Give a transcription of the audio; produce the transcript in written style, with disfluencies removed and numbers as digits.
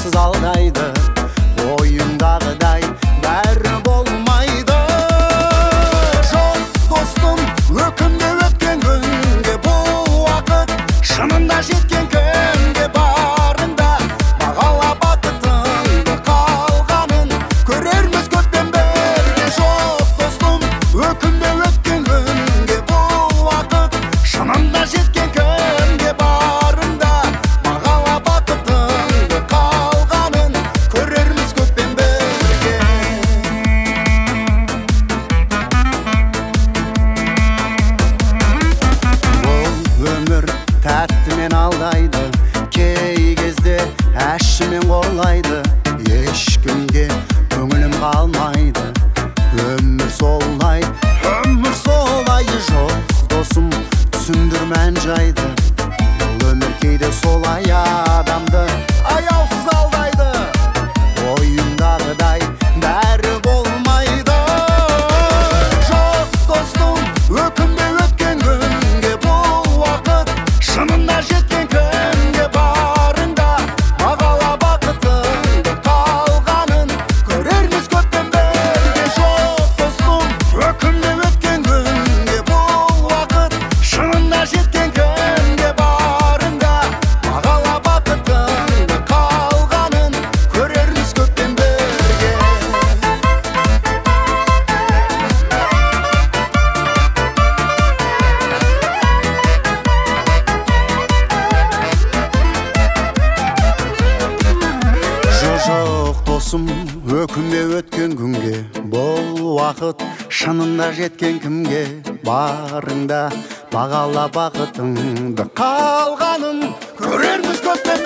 аяусыз алдайды. Ойындағыдай бәрі болмайды. Жоқ достым, өкінбе өткен күнге, бұл уақыт шынында жеткен күнге. Барында бағала бақытыңды, қалғанын көрерміз көппен бірге. Жоқ достым, өкінбе өткен күнге, бұл уақыт шынында жеткен күнге. Барында бағала бақытыңды, қалғанын көрерміз көппен бірге. Бұл өмір тәттімен алдайды, кей кезде әшімен қорлайды. Ешкімге көңілім қалмайды, өмір солай, өмір солай. Жоқ досым, түсіндір мән жайды, бұл өмір кейде солай адамды аяусыз алдайды. Ойындағыдай бәрі болмайды. Жоқ достым, өкінбе өткен күнге, бұл уақыт шынында жеткен күнге. Барында бағала бақытыңды, қалғанын көрерміз көппен бірге. Жоқ достым, өкінбе өткен күнге, бұл уақыт шынында жеткен күнге. Барында бағала бақытыңды, қалғанын көрерміз көппен бірге. Жоқ досым, өкінбе өткен күнге, бұл уақыт шынында жеткен кімге. Барыңда бағала бақытыңды, қалғанын көрерміз көппен